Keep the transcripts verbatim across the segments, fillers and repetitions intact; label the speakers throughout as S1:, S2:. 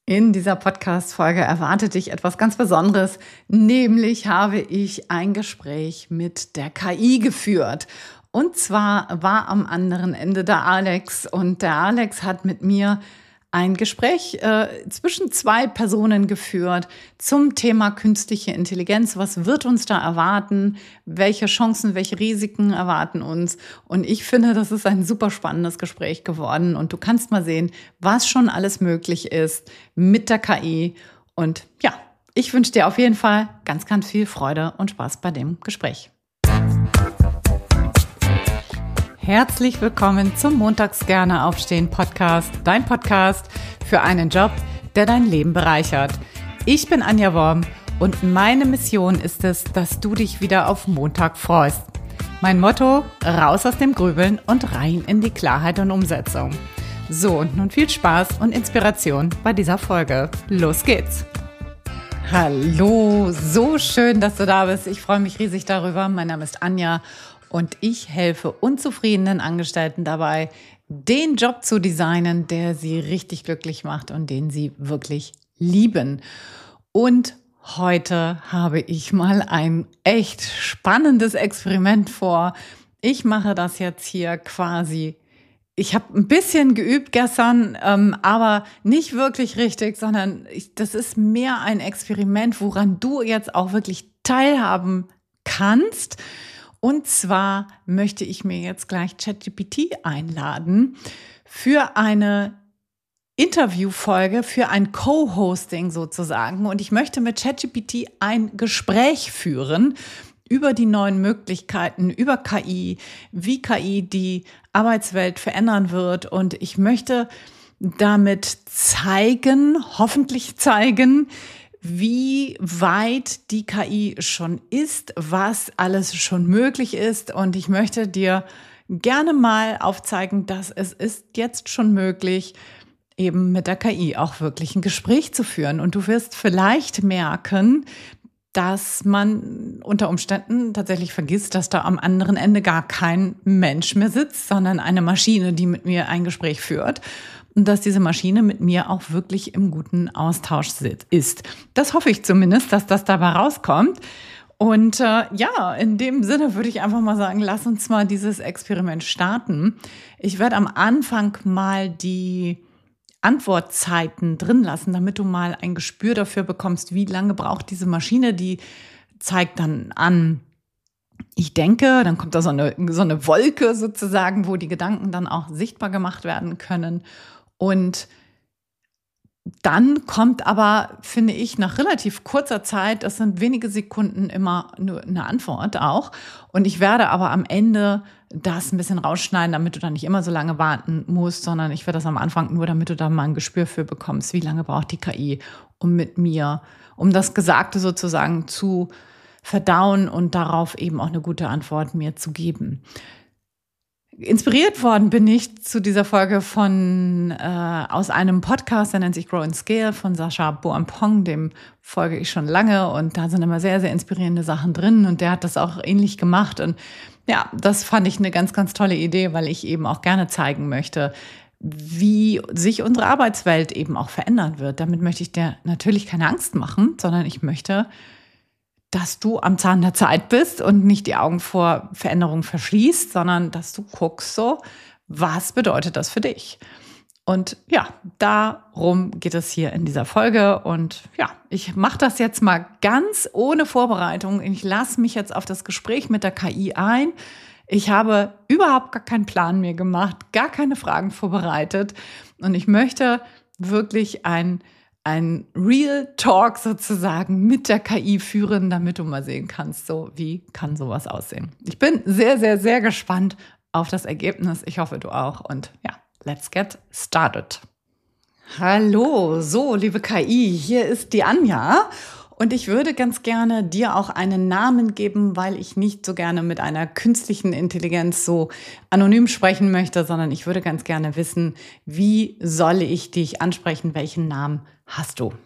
S1: In dieser Podcast-Folge erwartet dich etwas ganz Besonderes, nämlich habe ich ein Gespräch mit der K I geführt. Und zwar war am anderen Ende der Alex und der Alex hat mit mir ein Gespräch äh, zwischen zwei Personen geführt zum Thema künstliche Intelligenz. Was wird uns da erwarten? Welche Chancen, welche Risiken erwarten uns? Und ich finde, das ist ein super spannendes Gespräch geworden. Und du kannst mal sehen, was schon alles möglich ist mit der K I. Und ja, ich wünsche dir auf jeden Fall ganz, ganz viel Freude und Spaß bei dem Gespräch. Herzlich willkommen zum Montags gerne aufstehen Podcast, dein Podcast für einen Job, der dein Leben bereichert. Ich bin Anja Worm und meine Mission ist es, dass du dich wieder auf Montag freust. Mein Motto: raus aus dem Grübeln und rein in die Klarheit und Umsetzung. So, und nun viel Spaß und Inspiration bei dieser Folge. Los geht's! Hallo, so schön, dass du da bist. Ich freue mich riesig darüber. Mein Name ist Anja. Und ich helfe unzufriedenen Angestellten dabei, den Job zu designen, der sie richtig glücklich macht und den sie wirklich lieben. Und heute habe ich mal ein echt spannendes Experiment vor. Ich mache das jetzt hier quasi. Ich habe ein bisschen geübt gestern, ähm, aber nicht wirklich richtig, sondern ich, das ist mehr ein Experiment, woran du jetzt auch wirklich teilhaben kannst. Und zwar möchte ich mir jetzt gleich ChatGPT einladen für eine Interviewfolge, für ein Co-Hosting sozusagen. Und ich möchte mit ChatGPT ein Gespräch führen über die neuen Möglichkeiten, über K I, wie K I die Arbeitswelt verändern wird. Und ich möchte damit zeigen, hoffentlich zeigen, wie weit die K I schon ist, was alles schon möglich ist. Und ich möchte dir gerne mal aufzeigen, dass es ist jetzt schon möglich, eben mit der K I auch wirklich ein Gespräch zu führen. Und du wirst vielleicht merken, dass man unter Umständen tatsächlich vergisst, dass da am anderen Ende gar kein Mensch mehr sitzt, sondern eine Maschine, die mit mir ein Gespräch führt. Und dass diese Maschine mit mir auch wirklich im guten Austausch ist. Das hoffe ich zumindest, dass das dabei rauskommt. Und äh, ja, in dem Sinne würde ich einfach mal sagen, lass uns mal dieses Experiment starten. Ich werde am Anfang mal die Antwortzeiten drin lassen, damit du mal ein Gespür dafür bekommst, wie lange braucht diese Maschine. Die zeigt dann an, ich denke, dann kommt da so eine, so eine Wolke sozusagen, wo die Gedanken dann auch sichtbar gemacht werden können. Und dann kommt aber, finde ich, nach relativ kurzer Zeit, das sind wenige Sekunden, immer nur eine Antwort auch. Und ich werde aber am Ende das ein bisschen rausschneiden, damit du dann nicht immer so lange warten musst, sondern ich werde das am Anfang nur, damit du da mal ein Gespür für bekommst, wie lange braucht die K I, um mit mir, um das Gesagte sozusagen zu verdauen und darauf eben auch eine gute Antwort mir zu geben. Inspiriert worden bin ich zu dieser Folge von äh, aus einem Podcast, der nennt sich Grow and Scale von Sacha Boampong, dem folge ich schon lange und da sind immer sehr, sehr inspirierende Sachen drin und der hat das auch ähnlich gemacht und ja, das fand ich eine ganz, ganz tolle Idee, weil ich eben auch gerne zeigen möchte, wie sich unsere Arbeitswelt eben auch verändern wird. Damit möchte ich dir natürlich keine Angst machen, sondern ich möchte, dass du am Zahn der Zeit bist und nicht die Augen vor Veränderungen verschließt, sondern dass du guckst so, was bedeutet das für dich? Und ja, darum geht es hier in dieser Folge. Und ja, ich mache das jetzt mal ganz ohne Vorbereitung. Ich lasse mich jetzt auf das Gespräch mit der K I ein. Ich habe überhaupt gar keinen Plan mehr gemacht, gar keine Fragen vorbereitet. Und ich möchte wirklich ein ein Real Talk sozusagen mit der K I führen, damit du mal sehen kannst, so wie kann sowas aussehen. Ich bin sehr, sehr, sehr gespannt auf das Ergebnis. Ich hoffe, du auch. Und ja, let's get started. Hallo, so, liebe K I, hier ist die Anja. Und ich würde ganz gerne dir auch einen Namen geben, weil ich nicht so gerne mit einer künstlichen Intelligenz so anonym sprechen möchte, sondern ich würde ganz gerne wissen, wie soll ich dich ansprechen? Welchen Namen hast du?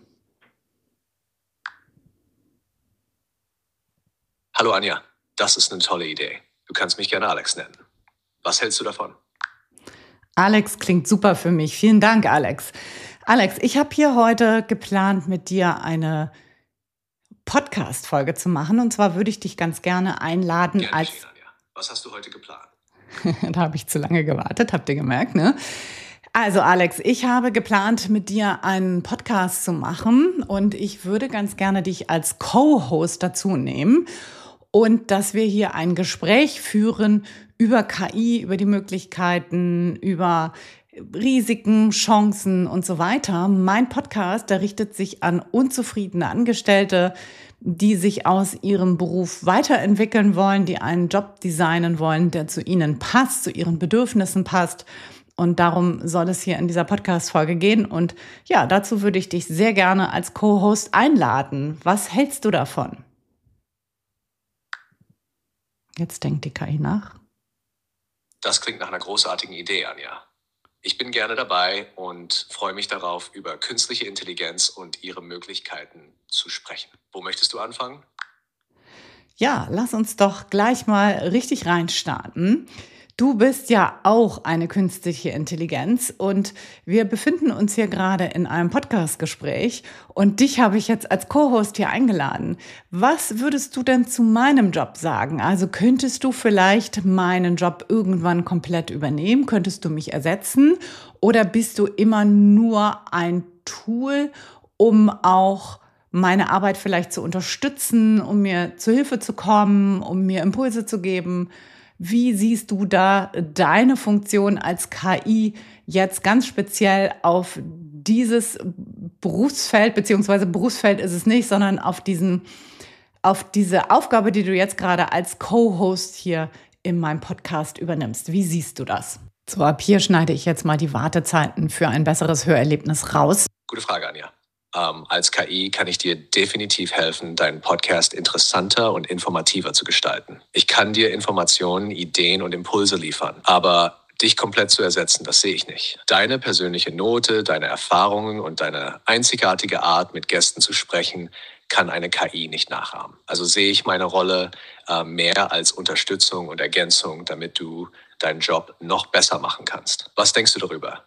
S2: Hallo Anja, das ist eine tolle Idee. Du kannst mich gerne Alex nennen. Was hältst du davon?
S1: Alex klingt super für mich. Vielen Dank, Alex. Alex, ich habe hier heute geplant, mit dir eine Podcast-Folge zu machen. Und zwar würde ich dich ganz gerne einladen
S2: Gerne
S1: als...
S2: geschehen, Anja. Was hast du heute geplant?
S1: Da habe ich zu lange gewartet, habt ihr gemerkt, ne? Also Alex, ich habe geplant, mit dir einen Podcast zu machen und ich würde ganz gerne dich als Co-Host dazu nehmen und dass wir hier ein Gespräch führen über K I, über die Möglichkeiten, über Risiken, Chancen und so weiter. Mein Podcast, der richtet sich an unzufriedene Angestellte, die sich aus ihrem Beruf weiterentwickeln wollen, die einen Job designen wollen, der zu ihnen passt, zu ihren Bedürfnissen passt. Und darum soll es hier in dieser Podcast-Folge gehen. Und ja, dazu würde ich dich sehr gerne als Co-Host einladen. Was hältst du davon? Jetzt denkt die K I nach.
S2: Das klingt nach einer großartigen Idee, Anja. Ich bin gerne dabei und freue mich darauf, über künstliche Intelligenz und ihre Möglichkeiten zu sprechen. Wo möchtest du anfangen?
S1: Ja, lass uns doch gleich mal richtig reinstarten. Du bist ja auch eine künstliche Intelligenz und wir befinden uns hier gerade in einem Podcast-Gespräch und dich habe ich jetzt als Co-Host hier eingeladen. Was würdest du denn zu meinem Job sagen? Also könntest du vielleicht meinen Job irgendwann komplett übernehmen? Könntest du mich ersetzen? Oder bist du immer nur ein Tool, um auch meine Arbeit vielleicht zu unterstützen, um mir zu Hilfe zu kommen, um mir Impulse zu geben? Wie siehst du da deine Funktion als K I jetzt ganz speziell auf dieses Berufsfeld, beziehungsweise Berufsfeld ist es nicht, sondern auf diesen, auf diese Aufgabe, die du jetzt gerade als Co-Host hier in meinem Podcast übernimmst? Wie siehst du das? So, ab hier schneide ich jetzt mal die Wartezeiten für ein besseres Hörerlebnis raus.
S2: Gute Frage, Anja. Ähm, als K I kann ich dir definitiv helfen, deinen Podcast interessanter und informativer zu gestalten. Ich kann dir Informationen, Ideen und Impulse liefern, aber dich komplett zu ersetzen, das sehe ich nicht. Deine persönliche Note, deine Erfahrungen und deine einzigartige Art, mit Gästen zu sprechen, kann eine K I nicht nachahmen. Also sehe ich meine Rolle äh, mehr als Unterstützung und Ergänzung, damit du deinen Job noch besser machen kannst. Was denkst du darüber?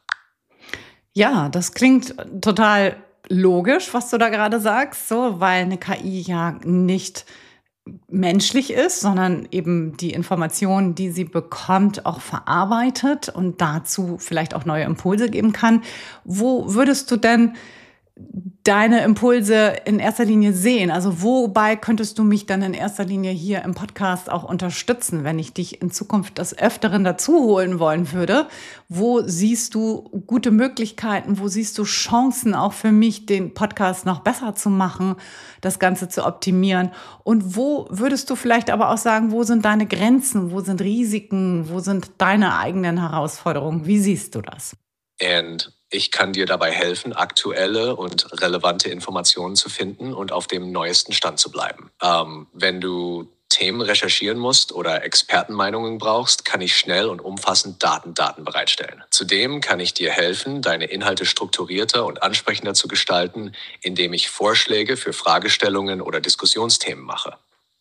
S1: Ja, das klingt total logisch, was du da gerade sagst, so, weil eine K I ja nicht menschlich ist, sondern eben die Informationen, die sie bekommt, auch verarbeitet und dazu vielleicht auch neue Impulse geben kann. Wo würdest du denn deine Impulse in erster Linie sehen? Also wobei könntest du mich dann in erster Linie hier im Podcast auch unterstützen, wenn ich dich in Zukunft des Öfteren dazu holen wollen würde? Wo siehst du gute Möglichkeiten? Wo siehst du Chancen auch für mich, den Podcast noch besser zu machen, das Ganze zu optimieren? Und wo würdest du vielleicht aber auch sagen, wo sind deine Grenzen? Wo sind Risiken? Wo sind deine eigenen Herausforderungen? Wie siehst du das?
S2: Und ich kann dir dabei helfen, aktuelle und relevante Informationen zu finden und auf dem neuesten Stand zu bleiben. Ähm, wenn du Themen recherchieren musst oder Expertenmeinungen brauchst, kann ich schnell und umfassend Daten, Daten bereitstellen. Zudem kann ich dir helfen, deine Inhalte strukturierter und ansprechender zu gestalten, indem ich Vorschläge für Fragestellungen oder Diskussionsthemen mache.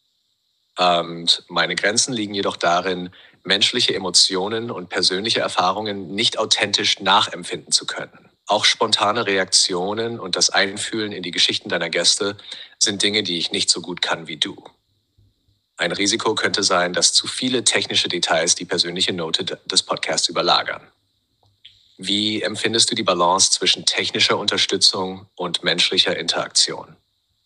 S2: Und meine Grenzen liegen jedoch darin, menschliche Emotionen und persönliche Erfahrungen nicht authentisch nachempfinden zu können. Auch spontane Reaktionen und das Einfühlen in die Geschichten deiner Gäste sind Dinge, die ich nicht so gut kann wie du. Ein Risiko könnte sein, dass zu viele technische Details die persönliche Note des Podcasts überlagern. Wie empfindest du die Balance zwischen technischer Unterstützung und menschlicher Interaktion?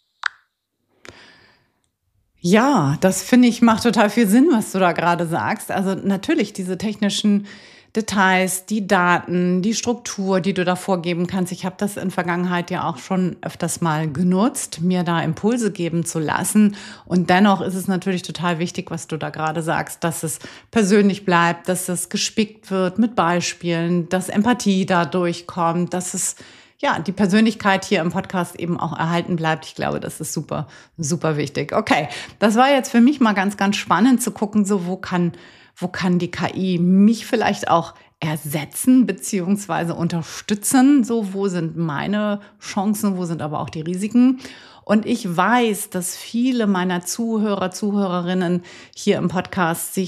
S1: Ja, das finde ich macht total viel Sinn, was du da gerade sagst. Also natürlich diese technischen Details, die Daten, die Struktur, die du da vorgeben kannst. Ich habe das in Vergangenheit ja auch schon öfters mal genutzt, mir da Impulse geben zu lassen. Und dennoch ist es natürlich total wichtig, was du da gerade sagst, dass es persönlich bleibt, dass es gespickt wird mit Beispielen, dass Empathie da durchkommt, dass es ja, die Persönlichkeit hier im Podcast eben auch erhalten bleibt. Ich glaube, das ist super, super wichtig. Okay, das war jetzt für mich mal ganz, ganz spannend zu gucken, so wo kann, wo kann die K I mich vielleicht auch ersetzen beziehungsweise unterstützen? So, wo sind meine Chancen, wo sind aber auch die Risiken? Und ich weiß, dass viele meiner Zuhörer, Zuhörerinnen hier im Podcast sich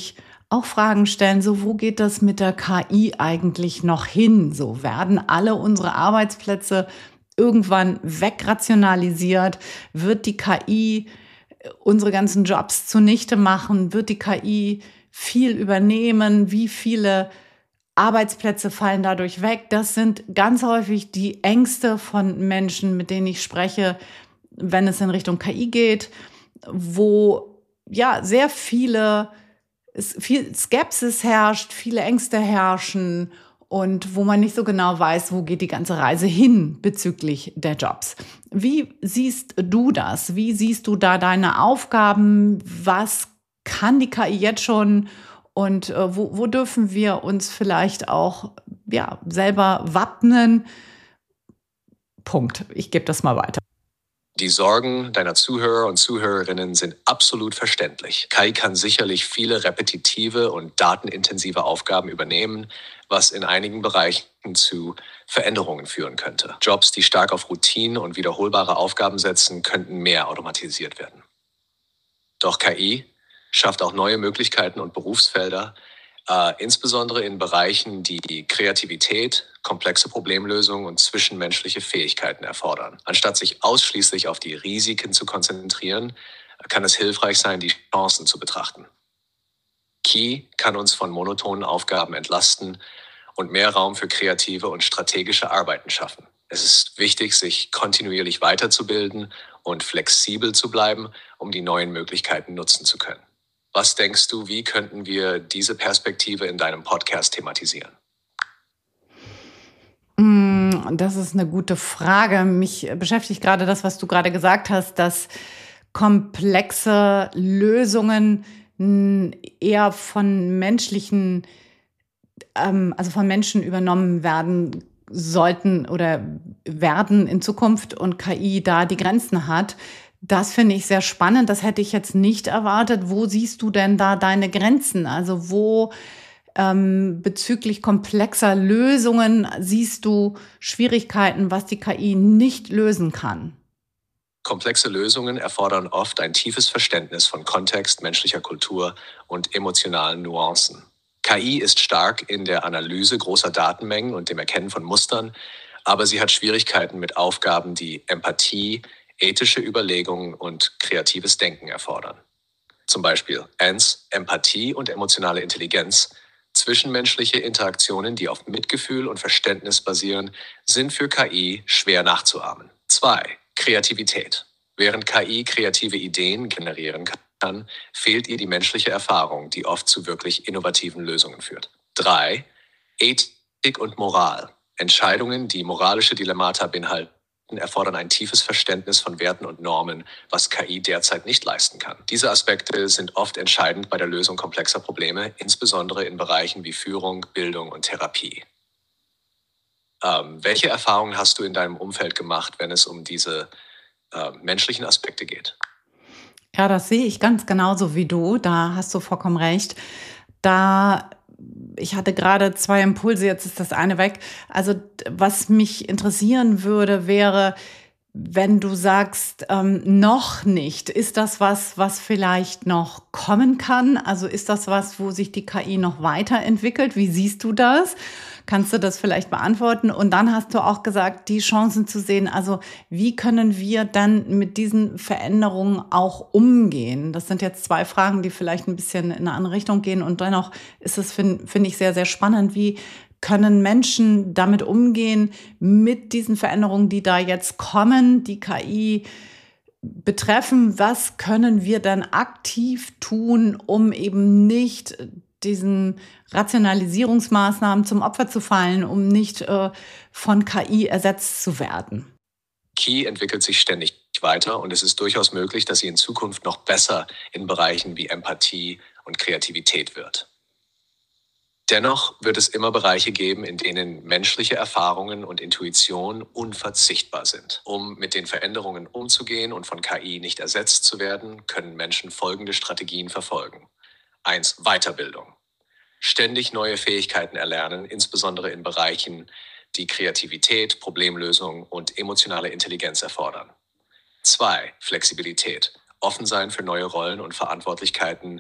S1: auch Fragen stellen, so wo geht das mit der K I eigentlich noch hin? So werden alle unsere Arbeitsplätze irgendwann wegrationalisiert? Wird die K I unsere ganzen Jobs zunichte machen? Wird die K I viel übernehmen? Wie viele Arbeitsplätze fallen dadurch weg? Das sind ganz häufig die Ängste von Menschen, mit denen ich spreche, wenn es in Richtung K I geht, wo ja sehr viele, es, viel Skepsis herrscht, viele Ängste herrschen und wo man nicht so genau weiß, wo geht die ganze Reise hin bezüglich der Jobs. Wie siehst du das? Wie siehst du da deine Aufgaben? Was kann die K I jetzt schon? Und äh, wo, wo dürfen wir uns vielleicht auch ja, selber wappnen? Punkt. Ich gebe das mal weiter.
S2: Die Sorgen deiner Zuhörer und Zuhörerinnen sind absolut verständlich. K I kann sicherlich viele repetitive und datenintensive Aufgaben übernehmen, was in einigen Bereichen zu Veränderungen führen könnte. Jobs, die stark auf Routine und wiederholbare Aufgaben setzen, könnten mehr automatisiert werden. Doch K I schafft auch neue Möglichkeiten und Berufsfelder, äh, insbesondere in Bereichen, die Kreativität, komplexe Problemlösungen und zwischenmenschliche Fähigkeiten erfordern. Anstatt sich ausschließlich auf die Risiken zu konzentrieren, kann es hilfreich sein, die Chancen zu betrachten. K I kann uns von monotonen Aufgaben entlasten und mehr Raum für kreative und strategische Arbeiten schaffen. Es ist wichtig, sich kontinuierlich weiterzubilden und flexibel zu bleiben, um die neuen Möglichkeiten nutzen zu können. Was denkst du, wie könnten wir diese Perspektive in deinem Podcast thematisieren?
S1: Das ist eine gute Frage. Mich beschäftigt gerade das, was du gerade gesagt hast, dass komplexe Lösungen eher von menschlichen, ähm, also von Menschen übernommen werden sollten oder werden in Zukunft und K I da die Grenzen hat. Das finde ich sehr spannend. Das hätte ich jetzt nicht erwartet. Wo siehst du denn da deine Grenzen? Also wo ähm, bezüglich komplexer Lösungen siehst du Schwierigkeiten, was die K I nicht lösen kann?
S2: Komplexe Lösungen erfordern oft ein tiefes Verständnis von Kontext, menschlicher Kultur und emotionalen Nuancen. K I ist stark in der Analyse großer Datenmengen und dem Erkennen von Mustern, aber sie hat Schwierigkeiten mit Aufgaben, die Empathie, ethische Überlegungen und kreatives Denken erfordern. Zum Beispiel eins. Empathie und emotionale Intelligenz. Zwischenmenschliche Interaktionen, die auf Mitgefühl und Verständnis basieren, sind für K I schwer nachzuahmen. zwei. Kreativität. Während K I kreative Ideen generieren kann, fehlt ihr die menschliche Erfahrung, die oft zu wirklich innovativen Lösungen führt. drei. Ethik und Moral. Entscheidungen, die moralische Dilemmata beinhalten, erfordern ein tiefes Verständnis von Werten und Normen, was K I derzeit nicht leisten kann. Diese Aspekte sind oft entscheidend bei der Lösung komplexer Probleme, insbesondere in Bereichen wie Führung, Bildung und Therapie. Ähm, welche Erfahrungen hast du in deinem Umfeld gemacht, wenn es um diese äh, menschlichen Aspekte geht?
S1: Ja, das sehe ich ganz genauso wie du. Da hast du vollkommen recht. Da Ich hatte gerade zwei Impulse, jetzt ist das eine weg. Also was mich interessieren würde, wäre, wenn du sagst, ähm, noch nicht, ist das was, was vielleicht noch kommen kann? Also ist das was, wo sich die K I noch weiterentwickelt? Wie siehst du das? Kannst du das vielleicht beantworten? Und dann hast du auch gesagt, die Chancen zu sehen. Also wie können wir dann mit diesen Veränderungen auch umgehen? Das sind jetzt zwei Fragen, die vielleicht ein bisschen in eine andere Richtung gehen. Und dennoch ist es, finde find ich, sehr, sehr spannend. Wie können Menschen damit umgehen, mit diesen Veränderungen, die da jetzt kommen, die K I betreffen? Was können wir dann aktiv tun, um eben nicht diesen Rationalisierungsmaßnahmen zum Opfer zu fallen, um nicht äh, von K I ersetzt zu werden?
S2: K I entwickelt sich ständig weiter und es ist durchaus möglich, dass sie in Zukunft noch besser in Bereichen wie Empathie und Kreativität wird. Dennoch wird es immer Bereiche geben, in denen menschliche Erfahrungen und Intuition unverzichtbar sind. Um mit den Veränderungen umzugehen und von K I nicht ersetzt zu werden, können Menschen folgende Strategien verfolgen. eins. Weiterbildung. Ständig neue Fähigkeiten erlernen, insbesondere in Bereichen, die Kreativität, Problemlösung und emotionale Intelligenz erfordern. zwei. Flexibilität. Offen sein für neue Rollen und Verantwortlichkeiten,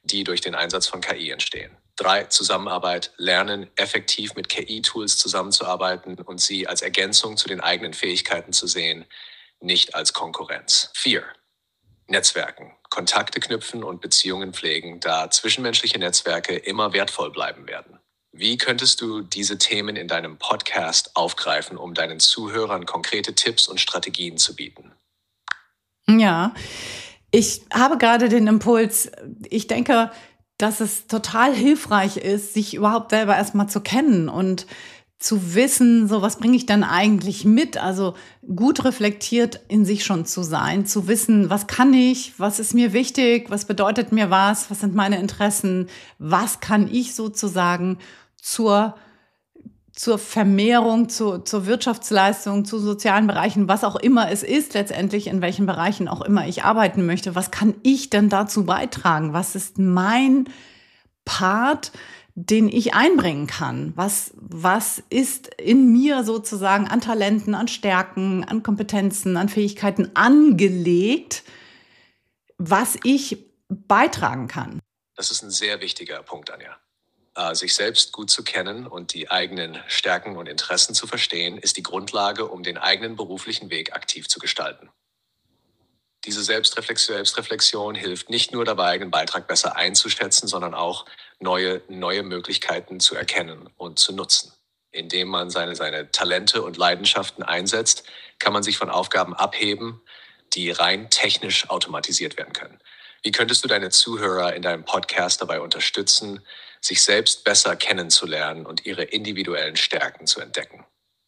S2: die durch den Einsatz von K I entstehen. Drei, Zusammenarbeit, lernen, effektiv mit K I-Tools zusammenzuarbeiten und sie als Ergänzung zu den eigenen Fähigkeiten zu sehen, nicht als Konkurrenz. Vier, Netzwerken, Kontakte knüpfen und Beziehungen pflegen, da zwischenmenschliche Netzwerke immer wertvoll bleiben werden. Wie könntest du diese Themen in deinem Podcast aufgreifen, um deinen Zuhörern konkrete Tipps und Strategien zu bieten?
S1: Ja, ich habe gerade den Impuls, ich denke, dass es total hilfreich ist, sich überhaupt selber erstmal zu kennen und zu wissen, so was bringe ich dann eigentlich mit? Also gut reflektiert in sich schon zu sein, zu wissen, was kann ich, was ist mir wichtig, was bedeutet mir was, was sind meine Interessen, was kann ich sozusagen zur, zur Vermehrung, zu, zur Wirtschaftsleistung, zu sozialen Bereichen, was auch immer es ist, letztendlich in welchen Bereichen auch immer ich arbeiten möchte, was kann ich denn dazu beitragen? Was ist mein Part, den ich einbringen kann? Was, was ist in mir sozusagen an Talenten, an Stärken, an Kompetenzen, an Fähigkeiten angelegt, was ich beitragen kann?
S2: Das ist ein sehr wichtiger Punkt, Anja. Äh, sich selbst gut zu kennen und die eigenen Stärken und Interessen zu verstehen, ist die Grundlage, um den eigenen beruflichen Weg aktiv zu gestalten. Diese Selbstreflexion, Selbstreflexion hilft nicht nur dabei, eigenen Beitrag besser einzuschätzen, sondern auch neue, neue Möglichkeiten zu erkennen und zu nutzen. Indem man seine, seine Talente und Leidenschaften einsetzt, kann man sich von Aufgaben abheben, die rein technisch automatisiert werden können. Wie könntest du deine Zuhörer in deinem Podcast dabei unterstützen, sich selbst besser kennenzulernen und ihre individuellen Stärken zu entdecken?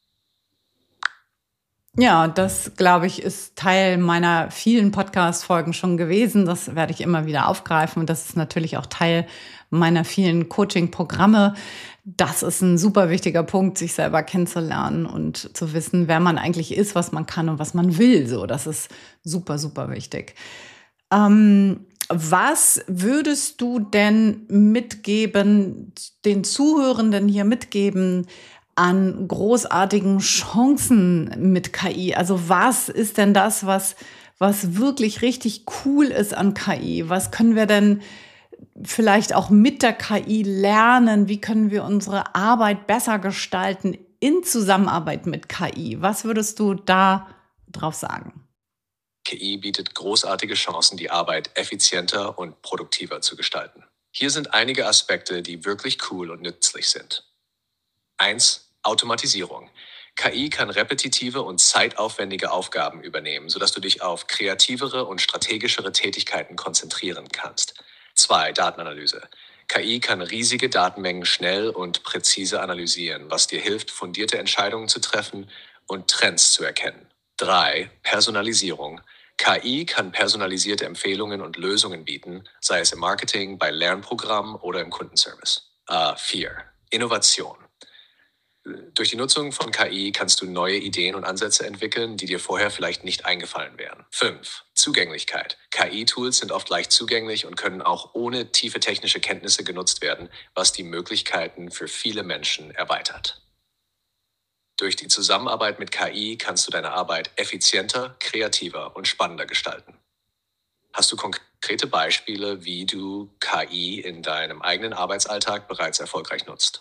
S1: Ja, das, glaube ich, ist Teil meiner vielen Podcast-Folgen schon gewesen. Das werde ich immer wieder aufgreifen. Und das ist natürlich auch Teil meiner vielen Coaching-Programme. Das ist ein super wichtiger Punkt, sich selber kennenzulernen und zu wissen, wer man eigentlich ist, was man kann und was man will. So, das ist super, super wichtig. Ähm, was würdest du denn mitgeben, den Zuhörenden hier mitgeben, an großartigen Chancen mit K I? Also was ist denn das, was, was wirklich richtig cool ist an K I? Was können wir denn vielleicht auch mit der K I lernen? Wie können wir unsere Arbeit besser gestalten in Zusammenarbeit mit K I? Was würdest du da drauf sagen?
S2: K I bietet großartige Chancen, die Arbeit effizienter und produktiver zu gestalten. Hier sind einige Aspekte, die wirklich cool und nützlich sind. Eins, Automatisierung. K I kann repetitive und zeitaufwendige Aufgaben übernehmen, sodass du dich auf kreativere und strategischere Tätigkeiten konzentrieren kannst. Zwei, Datenanalyse. K I kann riesige Datenmengen schnell und präzise analysieren, was dir hilft, fundierte Entscheidungen zu treffen und Trends zu erkennen. Drei, Personalisierung. K I kann personalisierte Empfehlungen und Lösungen bieten, sei es im Marketing, bei Lernprogrammen oder im Kundenservice. Uh, vier, Innovation. Durch die Nutzung von K I kannst du neue Ideen und Ansätze entwickeln, die dir vorher vielleicht nicht eingefallen wären. Fünf, Zugänglichkeit. K I-Tools sind oft leicht zugänglich und können auch ohne tiefe technische Kenntnisse genutzt werden, was die Möglichkeiten für viele Menschen erweitert. Durch die Zusammenarbeit mit K I kannst du deine Arbeit effizienter, kreativer und spannender gestalten. Hast du konkrete Beispiele, wie du K I in deinem eigenen Arbeitsalltag bereits erfolgreich nutzt?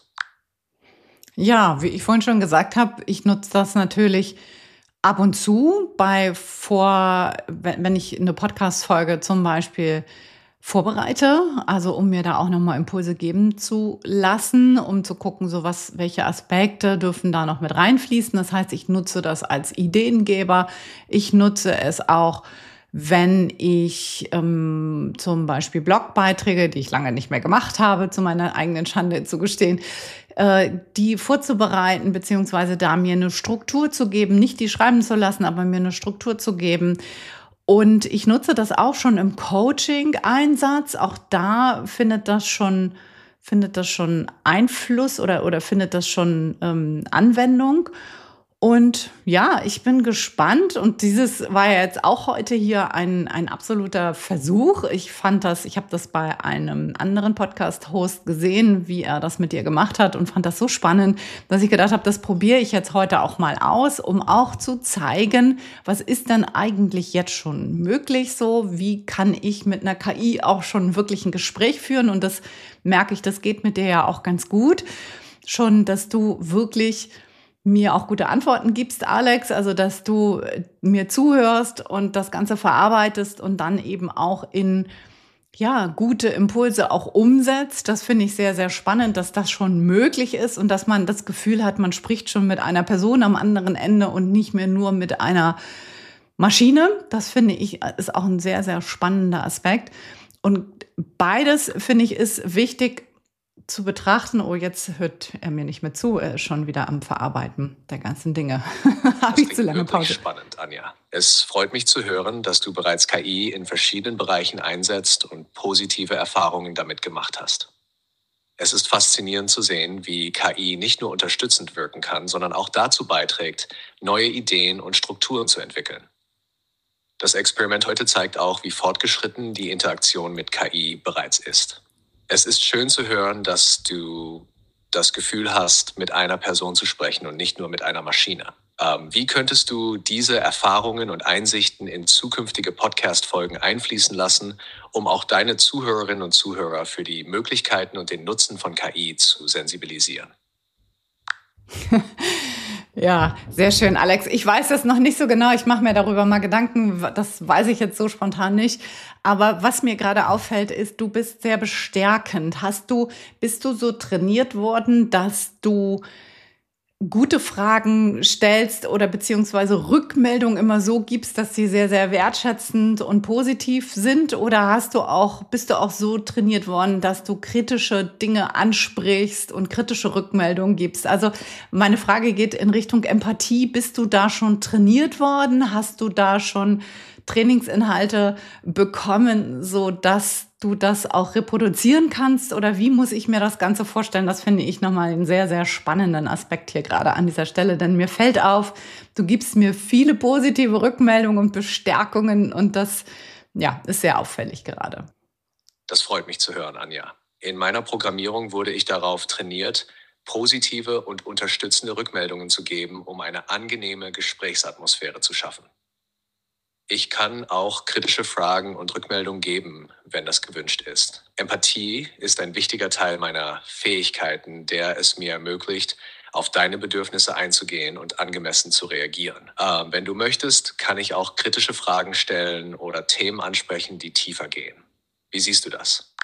S1: Ja, wie ich vorhin schon gesagt habe, ich nutze das natürlich ab und zu bei vor, wenn ich eine Podcast-Folge zum Beispiel vorbereite, also um mir da auch nochmal Impulse geben zu lassen, um zu gucken, so was, welche Aspekte dürfen da noch mit reinfließen. Das heißt, ich nutze das als Ideengeber. Ich nutze es auch, wenn ich ähm, zum Beispiel Blogbeiträge, die ich lange nicht mehr gemacht habe, zu meiner eigenen Schande zu gestehen, äh, die vorzubereiten, beziehungsweise da mir eine Struktur zu geben, nicht die schreiben zu lassen, aber mir eine Struktur zu geben. Und ich nutze das auch schon im Coaching-Einsatz. Auch da findet das schon, findet das schon Einfluss oder, oder findet das schon ähm, Anwendung. Und ja, ich bin gespannt und dieses war ja jetzt auch heute hier ein, ein absoluter Versuch. Ich fand das, ich habe das bei einem anderen Podcast-Host gesehen, wie er das mit dir gemacht hat und fand das so spannend, dass ich gedacht habe, das probiere ich jetzt heute auch mal aus, um auch zu zeigen, was ist denn eigentlich jetzt schon möglich so, wie kann ich mit einer K I auch schon wirklich ein Gespräch führen und das merke ich, das geht mit dir ja auch ganz gut. Schon, dass du wirklich mir auch gute Antworten gibst, Alex, also dass du mir zuhörst und das Ganze verarbeitest und dann eben auch in ja, gute Impulse auch umsetzt. Das finde ich sehr, sehr spannend, dass das schon möglich ist und dass man das Gefühl hat, man spricht schon mit einer Person am anderen Ende und nicht mehr nur mit einer Maschine. Das finde ich ist auch ein sehr, sehr spannender Aspekt. Und beides, finde ich, ist wichtig zu betrachten. Oh, jetzt hört er mir nicht mehr zu, er ist schon wieder am Verarbeiten der ganzen Dinge. Habe ich zu lange Pause.
S2: Spannend, Anja. Es freut mich zu hören, dass du bereits K I in verschiedenen Bereichen einsetzt und positive Erfahrungen damit gemacht hast. Es ist faszinierend zu sehen, wie K I nicht nur unterstützend wirken kann, sondern auch dazu beiträgt, neue Ideen und Strukturen zu entwickeln. Das Experiment heute zeigt auch, wie fortgeschritten die Interaktion mit K I bereits ist. Es ist schön zu hören, dass du das Gefühl hast, mit einer Person zu sprechen und nicht nur mit einer Maschine. Ähm, wie könntest du diese Erfahrungen und Einsichten in zukünftige Podcast-Folgen einfließen lassen, um auch deine Zuhörerinnen und Zuhörer für die Möglichkeiten und den Nutzen von K I zu sensibilisieren?
S1: Ja, sehr schön, Alex. Ich weiß das noch nicht so genau. Ich mache mir darüber mal Gedanken. Das weiß ich jetzt so spontan nicht. Aber was mir gerade auffällt, ist, du bist sehr bestärkend. Hast du, bist du so trainiert worden, dass du gute Fragen stellst oder beziehungsweise Rückmeldungen immer so gibst, dass sie sehr, sehr wertschätzend und positiv sind? Oder hast du auch, bist du auch so trainiert worden, dass du kritische Dinge ansprichst und kritische Rückmeldungen gibst? Also meine Frage geht in Richtung Empathie. Bist du da schon trainiert worden? Hast du da schon Trainingsinhalte bekommen, so dass du das auch reproduzieren kannst? Oder wie muss ich mir das Ganze vorstellen? Das finde ich nochmal einen sehr, sehr spannenden Aspekt hier gerade an dieser Stelle. Denn mir fällt auf, du gibst mir viele positive Rückmeldungen und Bestärkungen und das, ja, ist sehr auffällig gerade.
S2: Das freut mich zu hören, Anja. In meiner Programmierung wurde ich darauf trainiert, positive und unterstützende Rückmeldungen zu geben, um eine angenehme Gesprächsatmosphäre zu schaffen. Ich kann auch kritische Fragen und Rückmeldungen geben, wenn das gewünscht ist. Empathie ist ein wichtiger Teil meiner Fähigkeiten, der es mir ermöglicht, auf deine Bedürfnisse einzugehen und angemessen zu reagieren. Ähm, wenn du möchtest, kann ich auch kritische Fragen stellen oder Themen ansprechen, die tiefer gehen. Wie siehst du das?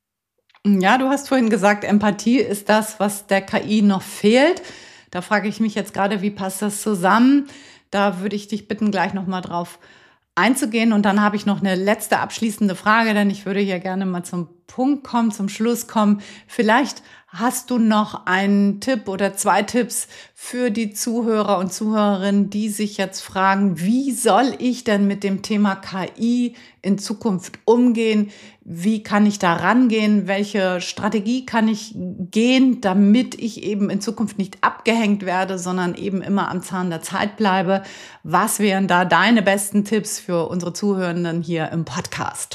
S1: Ja, du hast vorhin gesagt, Empathie ist das, was der K I noch fehlt. Da frage ich mich jetzt gerade, wie passt das zusammen? Da würde ich dich bitten, gleich nochmal drauf einzugehen. Und dann habe ich noch eine letzte abschließende Frage, denn ich würde hier gerne mal zum Punkt kommen, zum Schluss kommen. Vielleicht hast du noch einen Tipp oder zwei Tipps für die Zuhörer und Zuhörerinnen, die sich jetzt fragen, wie soll ich denn mit dem Thema K I in Zukunft umgehen? Wie kann ich da rangehen? Welche Strategie kann ich gehen, damit ich eben in Zukunft nicht abgehängt werde, sondern eben immer am Zahn der Zeit bleibe? Was wären da deine besten Tipps für unsere Zuhörenden hier im Podcast?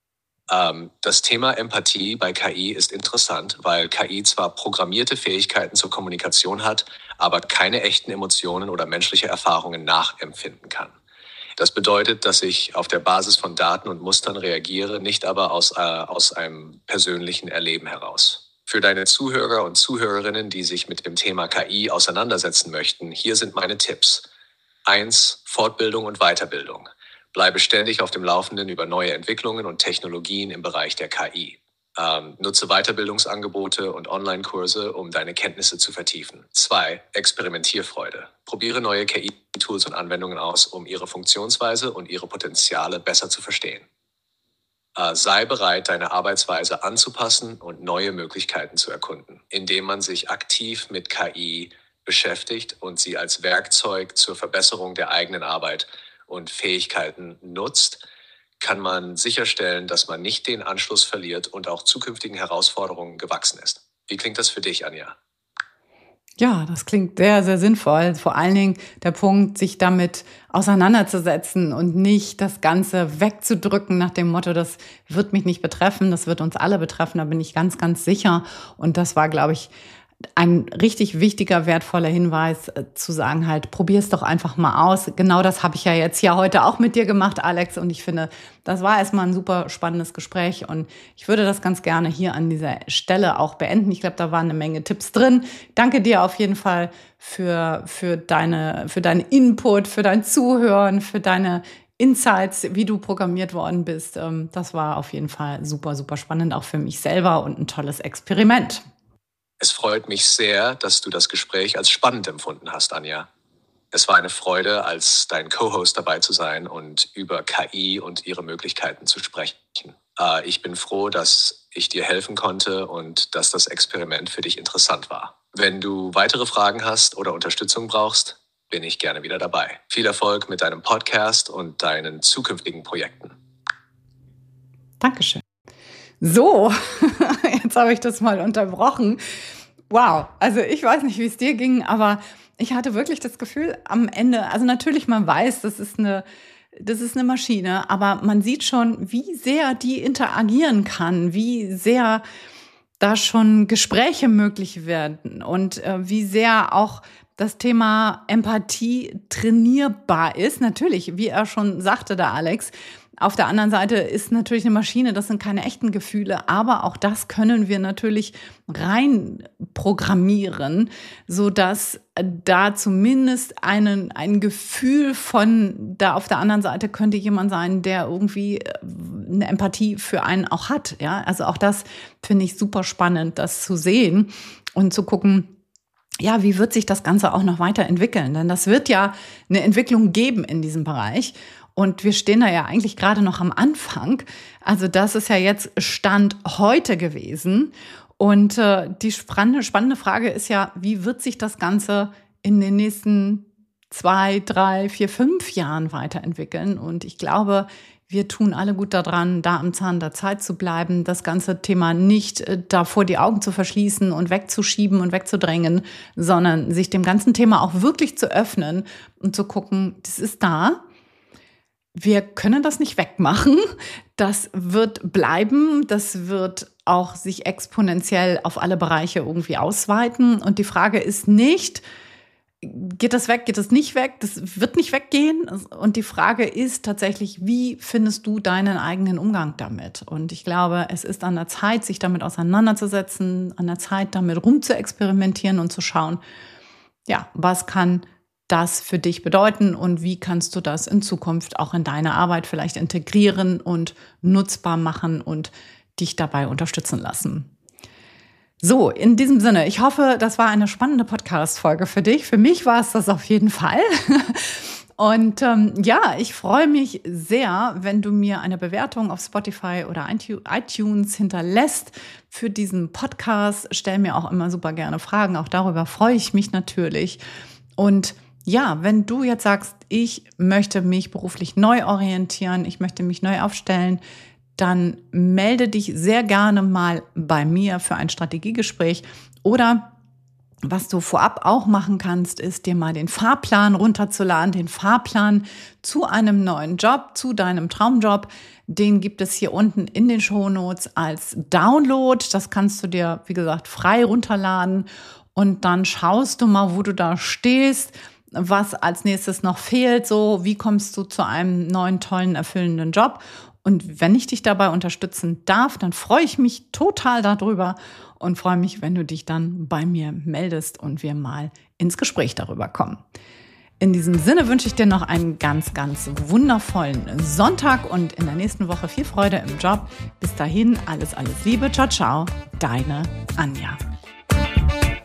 S2: Ähm, das Thema Empathie bei K I ist interessant, weil K I zwar programmierte Fähigkeiten zur Kommunikation hat, aber keine echten Emotionen oder menschliche Erfahrungen nachempfinden kann. Das bedeutet, dass ich auf der Basis von Daten und Mustern reagiere, nicht aber aus, äh, aus einem persönlichen Erleben heraus. Für deine Zuhörer und Zuhörerinnen, die sich mit dem Thema K I auseinandersetzen möchten, hier sind meine Tipps. Eins: Fortbildung und Weiterbildung. Bleibe ständig auf dem Laufenden über neue Entwicklungen und Technologien im Bereich der K I. Ähm, nutze Weiterbildungsangebote und Online-Kurse, um deine Kenntnisse zu vertiefen. Zwei: Experimentierfreude. Probiere neue K I-Tools und Anwendungen aus, um ihre Funktionsweise und ihre Potenziale besser zu verstehen. Äh, sei bereit, deine Arbeitsweise anzupassen und neue Möglichkeiten zu erkunden, indem man sich aktiv mit K I beschäftigt und sie als Werkzeug zur Verbesserung der eigenen Arbeit und Fähigkeiten nutzt, kann man sicherstellen, dass man nicht den Anschluss verliert und auch zukünftigen Herausforderungen gewachsen ist. Wie klingt das für dich, Anja?
S1: Ja, das klingt sehr, sehr sinnvoll. Vor allen Dingen der Punkt, sich damit auseinanderzusetzen und nicht das Ganze wegzudrücken nach dem Motto, das wird mich nicht betreffen, das wird uns alle betreffen, da bin ich ganz, ganz sicher. Und das war, glaube ich, ein richtig wichtiger, wertvoller Hinweis, äh, zu sagen halt, probier's doch einfach mal aus. Genau das habe ich ja jetzt ja heute auch mit dir gemacht, Alex. Und ich finde, das war erstmal ein super spannendes Gespräch. Und ich würde das ganz gerne hier an dieser Stelle auch beenden. Ich glaube, da waren eine Menge Tipps drin. Danke dir auf jeden Fall für, für deine, für deinen Input, für dein Zuhören, für deine Insights, wie du programmiert worden bist. Das war auf jeden Fall super, super spannend, auch für mich selber und ein tolles Experiment.
S2: Es freut mich sehr, dass du das Gespräch als spannend empfunden hast, Anja. Es war eine Freude, als dein Co-Host dabei zu sein und über K I und ihre Möglichkeiten zu sprechen. Äh, ich bin froh, dass ich dir helfen konnte und dass das Experiment für dich interessant war. Wenn du weitere Fragen hast oder Unterstützung brauchst, bin ich gerne wieder dabei. Viel Erfolg mit deinem Podcast und deinen zukünftigen Projekten.
S1: Dankeschön. So, jetzt habe ich das mal unterbrochen. Wow, also ich weiß nicht, wie es dir ging, aber ich hatte wirklich das Gefühl am Ende, also natürlich, man weiß, das ist eine, das ist eine Maschine, aber man sieht schon, wie sehr die interagieren kann, wie sehr da schon Gespräche möglich werden und äh, wie sehr auch das Thema Empathie trainierbar ist. Natürlich, wie er schon sagte, der Alex. Auf der anderen Seite ist natürlich eine Maschine, das sind keine echten Gefühle, aber auch das können wir natürlich rein programmieren, sodass da zumindest einen, ein Gefühl von, da auf der anderen Seite könnte jemand sein, der irgendwie eine Empathie für einen auch hat. Ja, also auch das finde ich super spannend, das zu sehen und zu gucken, ja, wie wird sich das Ganze auch noch weiterentwickeln? Denn das wird ja eine Entwicklung geben in diesem Bereich. Und wir stehen da ja eigentlich gerade noch am Anfang. Also das ist ja jetzt Stand heute gewesen. Und äh, die spannende, spannende Frage ist ja, wie wird sich das Ganze in den nächsten zwei, drei, vier, fünf Jahren weiterentwickeln? Und ich glaube, wir tun alle gut daran, da am Zahn der Zeit zu bleiben, das ganze Thema nicht äh, davor die Augen zu verschließen und wegzuschieben und wegzudrängen, sondern sich dem ganzen Thema auch wirklich zu öffnen und zu gucken, das ist da. Wir können das nicht wegmachen. Das wird bleiben. Das wird auch sich exponentiell auf alle Bereiche irgendwie ausweiten. Und die Frage ist nicht, geht das weg, geht das nicht weg? Das wird nicht weggehen. Und die Frage ist tatsächlich, wie findest du deinen eigenen Umgang damit? Und ich glaube, es ist an der Zeit, sich damit auseinanderzusetzen, an der Zeit, damit rumzuexperimentieren und zu schauen, ja, was kann das für dich bedeuten und wie kannst du das in Zukunft auch in deine Arbeit vielleicht integrieren und nutzbar machen und dich dabei unterstützen lassen. So, in diesem Sinne, ich hoffe, das war eine spannende Podcast-Folge für dich. Für mich war es das auf jeden Fall. Und ähm, ja, ich freue mich sehr, wenn du mir eine Bewertung auf Spotify oder iTunes hinterlässt für diesen Podcast. Stell mir auch immer super gerne Fragen. Auch darüber freue ich mich natürlich. Und ja, wenn du jetzt sagst, ich möchte mich beruflich neu orientieren, ich möchte mich neu aufstellen, dann melde dich sehr gerne mal bei mir für ein Strategiegespräch. Oder was du vorab auch machen kannst, ist dir mal den Fahrplan runterzuladen, den Fahrplan zu einem neuen Job, zu deinem Traumjob. Den gibt es hier unten in den Shownotes als Download. Das kannst du dir, wie gesagt, frei runterladen. Und dann schaust du mal, wo du da stehst, was als nächstes noch fehlt, so wie kommst du zu einem neuen, tollen, erfüllenden Job. Und wenn ich dich dabei unterstützen darf, dann freue ich mich total darüber und freue mich, wenn du dich dann bei mir meldest und wir mal ins Gespräch darüber kommen. In diesem Sinne wünsche ich dir noch einen ganz, ganz wundervollen Sonntag und in der nächsten Woche viel Freude im Job. Bis dahin, alles, alles Liebe. Ciao, ciao. Deine Anja.